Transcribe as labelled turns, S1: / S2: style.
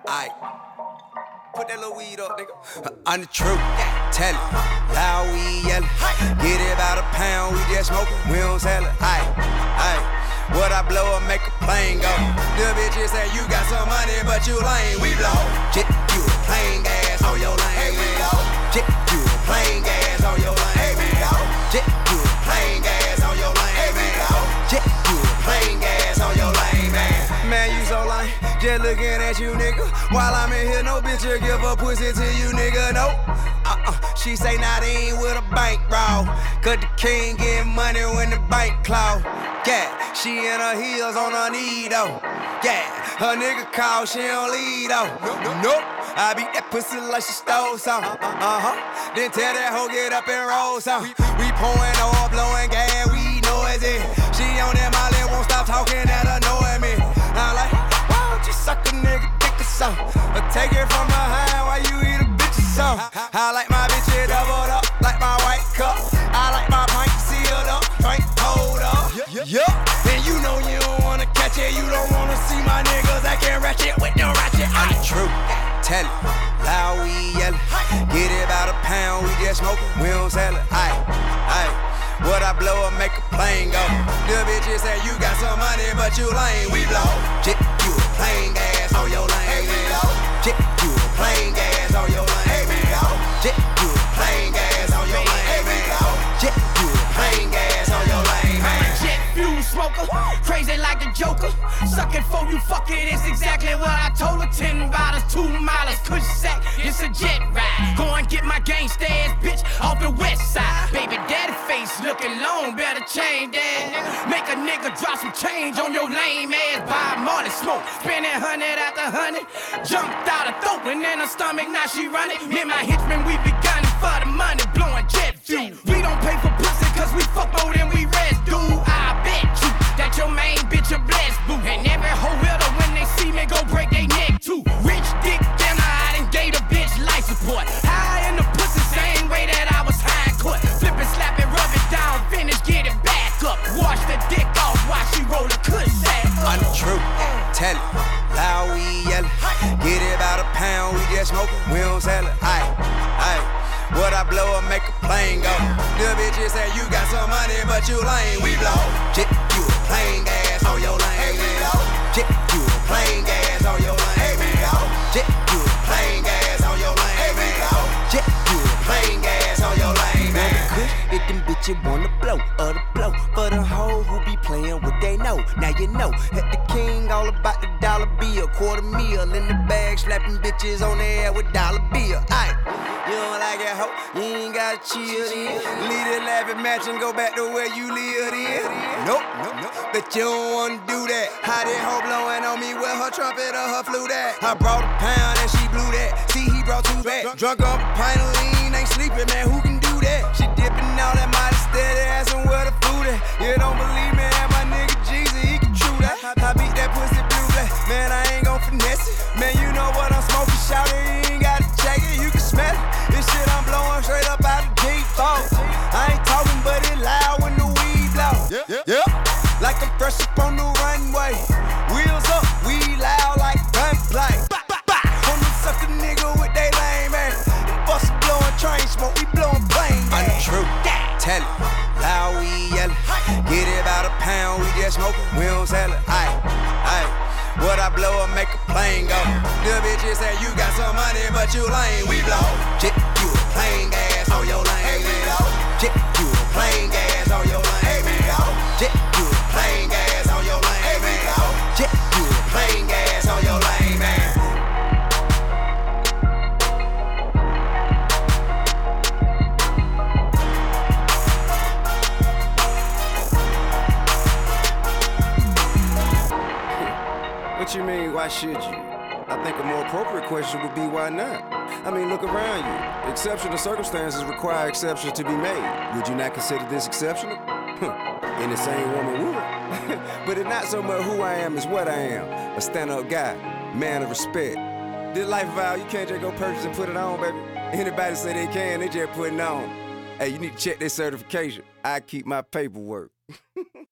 S1: Aight. Put that little weed up, nigga. I'm the truth, tell it. Loud we yellin'. Get it about a pound, we just smokin', we don't sell it. Aight, aight. What I blow up, make a plane go. The bitches say you got some money, but you lame. We blow. Get you a plane gas on your lane. Hey, we go. Get you a plane gas on your lane. Hey, we go. Get you a plane gas on your lane. Hey, we go. Get you a plane gas on your lane, man. Man, you so lame. Just looking at you, nigga. While I'm in here, no bitch will give a pussy to you, nigga. No. She say not in with a bankroll. Cause the king getting money when the bank close. Yeah, she in her heels on her knee though. Yeah, her nigga call, she don't lead though. Nope, I beat that pussy like she stole something. Then tell that hoe get up and roll something. We pouring oil, blowing gas, we noisy. She on that molly, won't stop talking, that annoy me. I'm like, why don't you suck a nigga dick or something? Or take it from behind while you eat a bitch or something. I like my bitch doubled up, like my white cup. I like my pint sealed up, drink hold up. Yup, and you know you don't wanna catch it. You don't wanna see my niggas that can ratchet with the ratchet. I'm the truth, tell it. Loud we yellin'. Get it about a pound, we just smokin', we don't sell it. Aight, aight. What I blow up, make a plane go. The bitches say you got some money, but you lame. We blow. Get you a plane gas on your lane. Hey, we go. Get you a plane gas on your lane. Hey, we go. Get you a plane gas on your lane. Hey, we go. Get you a plane gas on your lane, man.
S2: I'm a jet fuel smoker, crazy like the Joker. Suckin' for you, fuck it, it's exactly what I told her. 10 bottles, 2 miles, cush sack, it's a jet ride. Go and get my gangsta ass bitch off the west side. Baby daddy face looking long, better change that. Make a nigga drop some change on your lame ass. Buy more than smoke, spending 100 after 100. Jumped out her throat and in her stomach, now she running. Me and my henchmen, we be gunning for the money, blowing jet fuel. We don't pay for pussy cause we fuck more than we rest, dude. I bet you that your main bitch a blessed boo. And every hoe with her when they see me go break they neck too. Rich dick, then I done gave a bitch life support. High in the pussy, same way that I was high in court. Flip it, slap it, rub it down, finish, get it back up. Wash the dick off while she roll the cush sack up.
S1: I'm the truth, tell it. Loud we yellin'. Get it about a pound, we just smokin', we don't sell it. Aight, aight. What I blow up, make a plane go. The bitches say you got some money, but you lame. We blow. Get you a plane gas on your lane. Hey, we go. Get you a plane gas on your lane. Hey, we go. Get you a plane gas on your lane. Hey, we go. Get you a plane gas on your lane, man. If them bitches wanna blow, or the blow for the hoe who be playing what they know. Now you know, at the king all about the dollar bill, $250,000 in the bag, slapping bitches on the air with dollar bill. Aight, you don't like it, ho? You ain't gotta chill then. Leave it laughing match and go back to where you lived in. Nope, but you don't wanna do that. How that hoe blowing on me with her trumpet or her flute at? I brought a pound and she blew that. See, he brought 2 back. Drunk up a pint of lean, ain't sleeping, man. Who can do that? She dipping all that mighty steady, asking where the food at. You don't believe me, and my nigga Jesus, he can true that. I beat that pussy blue black, man, I ain't gon' finesse it. Man, you know what I'm smoking, shout it, you ain't gotta check it, you can smell it. This shit I'm blowing straight up out of G4. I ain't talking, but it loud when the weed blow. Yeah. Like I'm fresh up on the runway. Wheels up, we loud like gunplay. On the sucker nigga with they lame man. Bust blowing train smoke, we blowing plane. I'm the truth, tell it. Loud we yellin'. Get it about a pound, we just smokin', we don't sell it. Aight, aight. What I blow up, make a plane go. The bitches say you got some money, but you lame. We blow. Get you a plane gas on your lane. Hey, we go. Get you a plane gas on your lane. Hey, we go. Get you a plane gas on your lane. Hey, we go. Get you a plane gas on your lane, man. What you mean, why should you? I think a more appropriate question would be, why not? I mean, look around you. Exceptional circumstances require exceptions to be made. Would you not consider this exceptional? And the same woman would. But it's not so much who I am as what I am. A stand-up guy, man of respect. This life vow, you can't just go purchase and put it on, baby. Anybody say they can, they just putting on. Hey, you need to check their certification. I keep my paperwork.